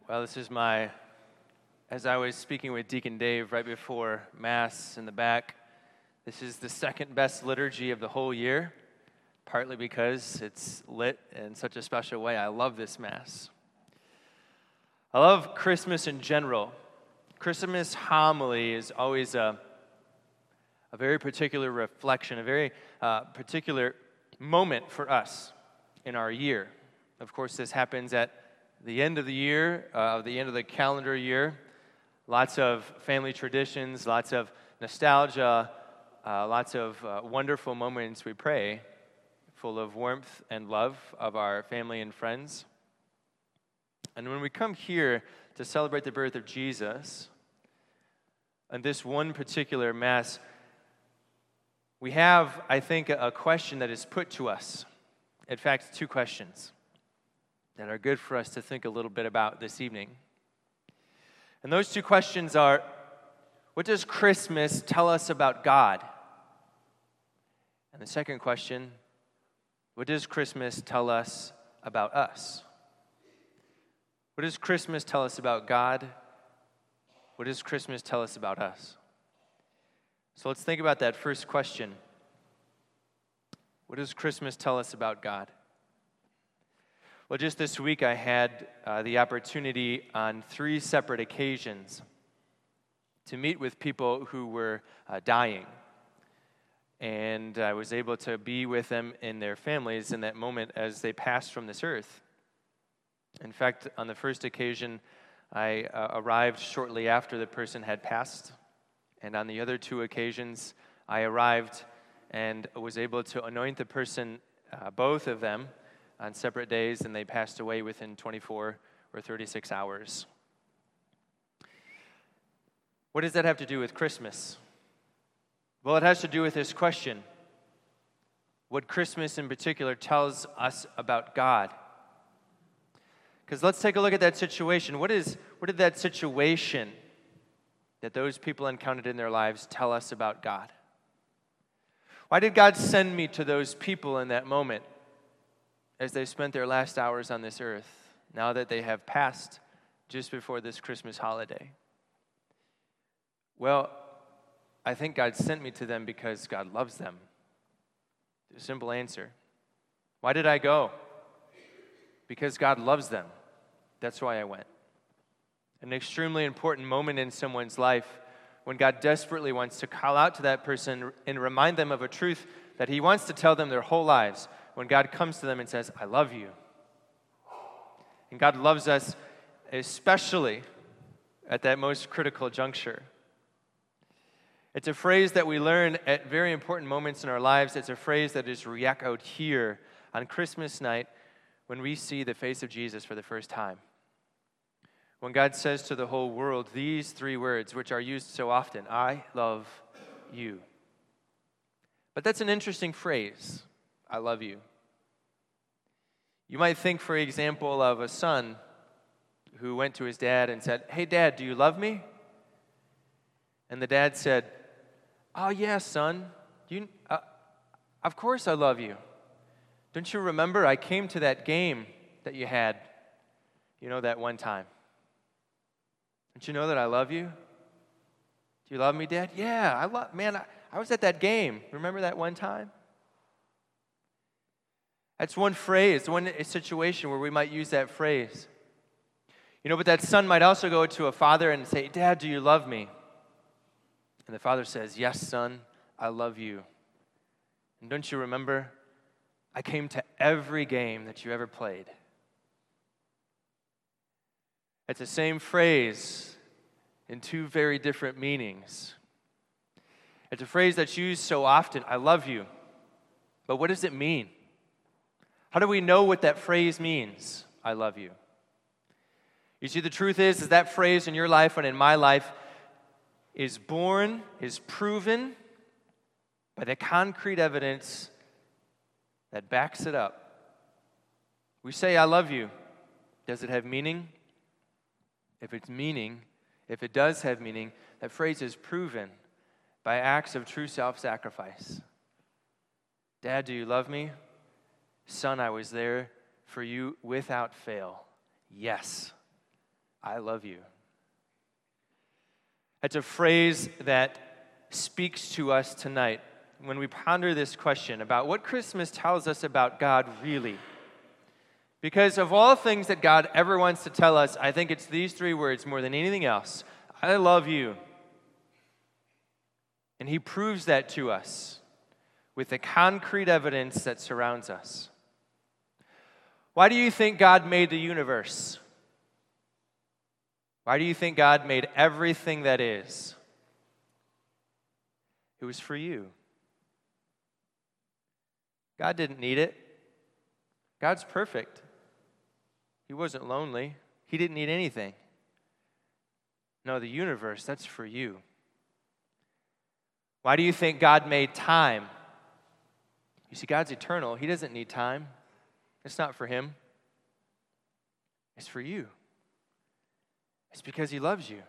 Well, as I was speaking with Deacon Dave right before Mass in the back, this is the second best liturgy of the whole year, partly because it's lit in such a special way. I love this Mass. I love Christmas in general. Christmas homily is always a very particular reflection, a very particular moment for us in our year. Of course, this happens at the end of the year, the end of the calendar year. Lots of family traditions, lots of nostalgia, lots of wonderful moments we pray, full of warmth and love of our family and friends. And when we come here to celebrate the birth of Jesus, on this one particular Mass, we have, I think, a question that is put to us. In fact, two questions that are good for us to think a little bit about this evening. And those two questions are, what does Christmas tell us about God? And the second question, what does Christmas tell us about us? What does Christmas tell us about God? What does Christmas tell us about us? So let's think about that first question. What does Christmas tell us about God? Well, just this week I had the opportunity on 3 separate occasions to meet with people who were dying. And I was able to be with them and their families in that moment as they passed from this earth. In fact, on the first occasion, I arrived shortly after the person had passed. And on the other 2 occasions, I arrived and was able to anoint the person, both of them, on separate days, and they passed away within 24 or 36 hours. What does that have to do with Christmas? Well, it has to do with this question. What Christmas in particular tells us about God. Because let's take a look at that situation. What did that situation that those people encountered in their lives tell us about God? Why did God send me to those people in that moment as they spent their last hours on this earth, now that they have passed just before this Christmas holiday? Well, I think God sent me to them because God loves them. A simple answer. Why did I go? Because God loves them. That's why I went. An extremely important moment in someone's life when God desperately wants to call out to that person and remind them of a truth that He wants to tell them their whole lives. When God comes to them and says, I love you. And God loves us especially at that most critical juncture. It's a phrase that we learn at very important moments in our lives. It's a phrase that is re-echoed here on Christmas night when we see the face of Jesus for the first time. When God says to the whole world these 3 words, which are used so often, I love you. But that's an interesting phrase, I love you. You might think, for example, of a son who went to his dad and said, hey, Dad, do you love me? And the dad said, oh, yeah, son, of course I love you. Don't you remember I came to that game that you had, that one time? Don't you know that I love you? Do you love me, Dad? Yeah, I was at that game. Remember that one time? That's one phrase, one situation where we might use that phrase. But that son might also go to a father and say, Dad, do you love me? And the father says, yes, son, I love you. And don't you remember, I came to every game that you ever played. It's the same phrase in 2 very different meanings. It's a phrase that's used so often, I love you. But what does it mean? How do we know what that phrase means, I love you? You see, the truth is that phrase in your life and in my life is proven by the concrete evidence that backs it up. We say, I love you. Does it have meaning? If it does have meaning, that phrase is proven by acts of true self-sacrifice. Dad, do you love me? Son, I was there for you without fail. Yes, I love you. That's a phrase that speaks to us tonight when we ponder this question about what Christmas tells us about God really. Because of all things that God ever wants to tell us, I think it's these three words more than anything else. I love you. And he proves that to us with the concrete evidence that surrounds us. Why do you think God made the universe? Why do you think God made everything that is? It was for you. God didn't need it. God's perfect. He wasn't lonely. He didn't need anything. No, the universe, that's for you. Why do you think God made time? You see, God's eternal. He doesn't need time. It's not for him. It's for you. It's because he loves you.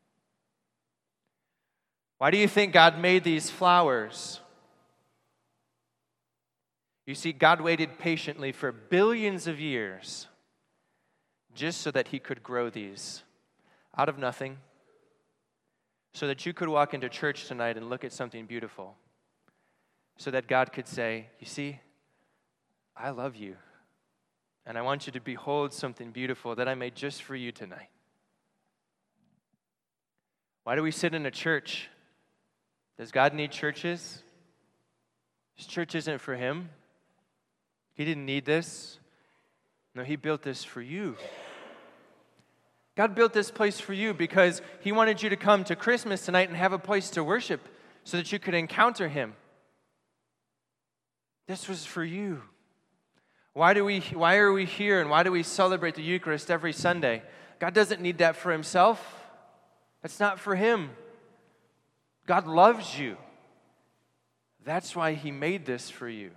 Why do you think God made these flowers? You see, God waited patiently for billions of years just so that he could grow these out of nothing, so that you could walk into church tonight and look at something beautiful, so that God could say, you see, I love you, and I want you to behold something beautiful that I made just for you tonight. Why do we sit in a church? Does God need churches? This church isn't for him. He didn't need this. No, he built this for you. God built this place for you because he wanted you to come to Christmas tonight and have a place to worship so that you could encounter him. This was for you. Why are we here and why do we celebrate the Eucharist every Sunday? God doesn't need that for himself. That's not for him. God loves you. That's why he made this for you.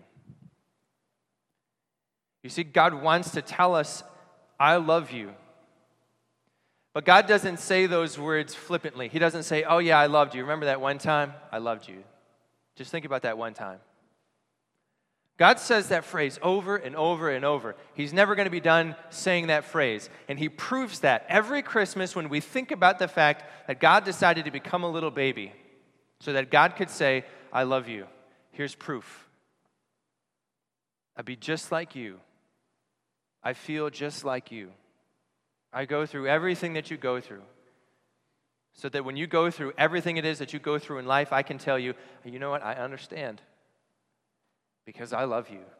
You see, God wants to tell us, I love you. But God doesn't say those words flippantly. He doesn't say, oh yeah, I loved you. Remember that one time? I loved you. Just think about that one time. God says that phrase over and over and over. He's never going to be done saying that phrase. And he proves that every Christmas when we think about the fact that God decided to become a little baby so that God could say, I love you. Here's proof. I'd be just like you. I feel just like you. I go through everything that you go through. So that when you go through everything it is that you go through in life, I can tell you, you know what, I understand. Because I love you.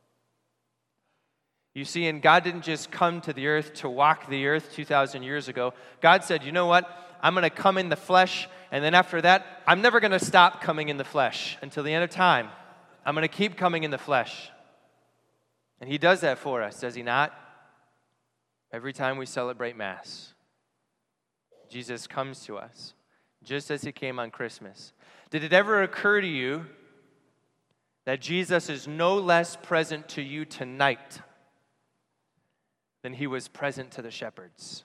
You see, and God didn't just come to the earth to walk the earth 2,000 years ago. God said, you know what, I'm going to come in the flesh, and then after that, I'm never going to stop coming in the flesh until the end of time. I'm going to keep coming in the flesh. And he does that for us, does he not? Every time we celebrate Mass, Jesus comes to us, just as he came on Christmas. Did it ever occur to you that Jesus is no less present to you tonight than he was present to the shepherds?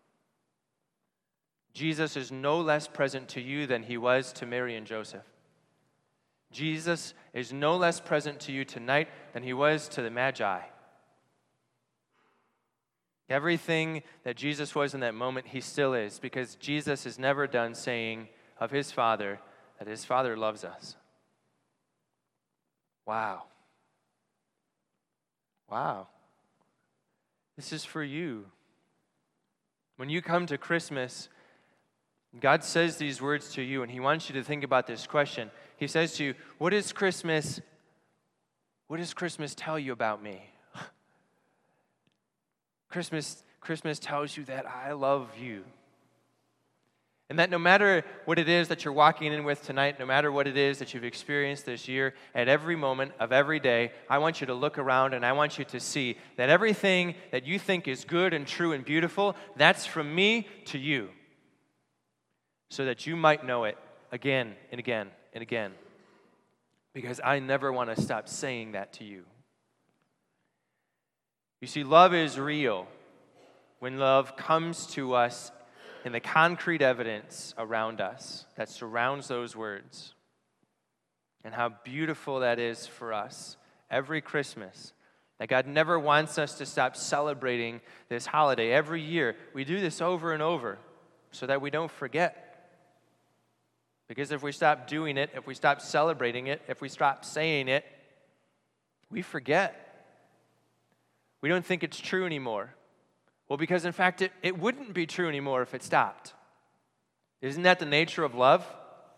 Jesus is no less present to you than he was to Mary and Joseph. Jesus is no less present to you tonight than he was to the Magi. Everything that Jesus was in that moment, he still is, because Jesus is never done saying of his Father that his Father loves us. Wow. Wow. This is for you. When you come to Christmas, God says these words to you, and he wants you to think about this question. He says to you, what does Christmas tell you about me? Christmas tells you that I love you. And that no matter what it is that you're walking in with tonight, no matter what it is that you've experienced this year, at every moment of every day, I want you to look around and I want you to see that everything that you think is good and true and beautiful, that's from me to you. So that you might know it again and again and again. Because I never want to stop saying that to you. You see, love is real when love comes to us in the concrete evidence around us that surrounds those words. And how beautiful that is for us every Christmas That God never wants us to stop celebrating this holiday. Every year, we do this over and over so that we don't forget. Because if we stop doing it, if we stop celebrating it, if we stop saying it, we forget. We don't think it's true anymore. Well, because in fact, it wouldn't be true anymore if it stopped. Isn't that the nature of love?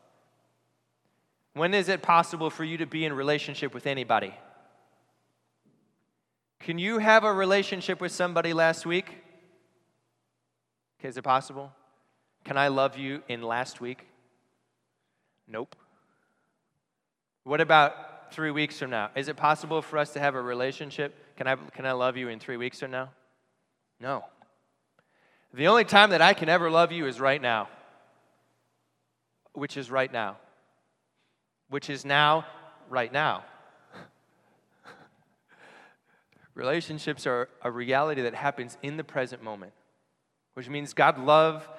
When is it possible for you to be in relationship with anybody? Can you have a relationship with somebody last week? Okay, is it possible? Can I love you in last week? Nope. What about 3 weeks from now? Is it possible for us to have a relationship? Can I love you in 3 weeks from now? No. The only time that I can ever love you is right now. Which is right now. Which is now, right now. Relationships are a reality that happens in the present moment, which means God's love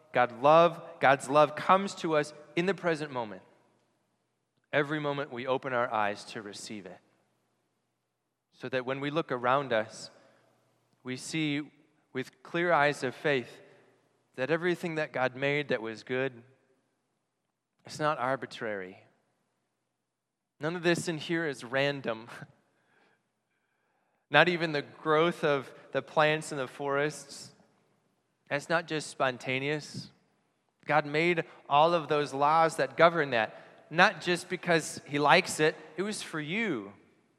comes to us in the present moment. Every moment we open our eyes to receive it. So that when we look around us, we see with clear eyes of faith that everything that God made that was good, it's not arbitrary. None of this in here is random. Not even the growth of the plants in the forests. That's not just spontaneous. God made all of those laws that govern that, not just because He likes it, it was for you.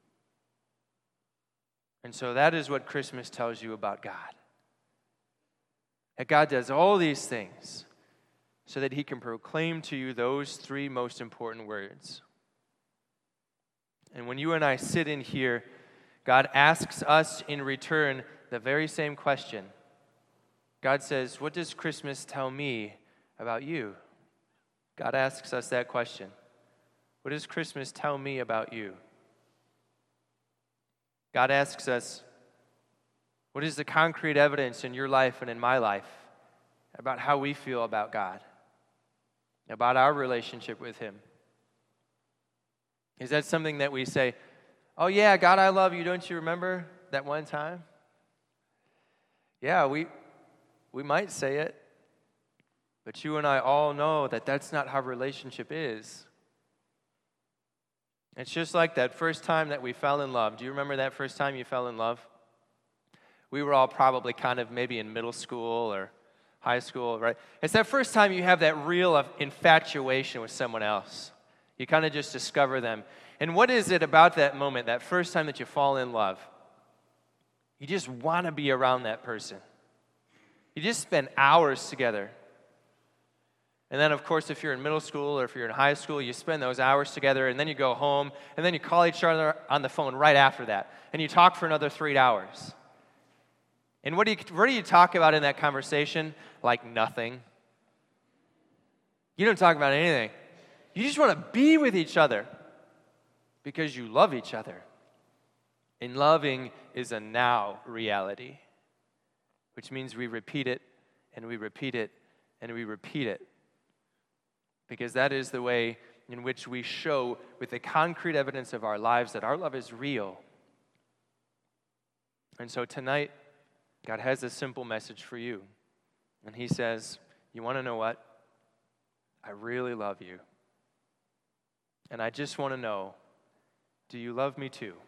And so that is what Christmas tells you about God. That God does all these things so that He can proclaim to you those three most important words. And when you and I sit in here, God asks us in return the very same question. God says, what does Christmas tell me about you? God asks us that question. What does Christmas tell me about you? God asks us, what is the concrete evidence in your life and in my life about how we feel about God, about our relationship with Him? Is that something that we say, oh yeah, God, I love you, don't you remember that one time? Yeah, we might say it, but you and I all know that that's not how relationship is. It's just like that first time that we fell in love. Do you remember that first time you fell in love? We were all probably kind of maybe in middle school or high school, right? It's that first time you have that real infatuation with someone else. You kind of just discover them. And what is it about that moment, that first time that you fall in love? You just want to be around that person. You just spend hours together. And then, of course, if you're in middle school or if you're in high school, you spend those hours together, and then you go home, and then you call each other on the phone right after that, and you talk for another 3 hours. And what do you talk about in that conversation? Like nothing. You don't talk about anything. You just want to be with each other because you love each other. And loving is a now reality, which means we repeat it, and we repeat it, and we repeat it. Because that is the way in which we show with the concrete evidence of our lives that our love is real. And so tonight, God has a simple message for you. And He says, you want to know what? I really love you. And I just want to know, do you love me too?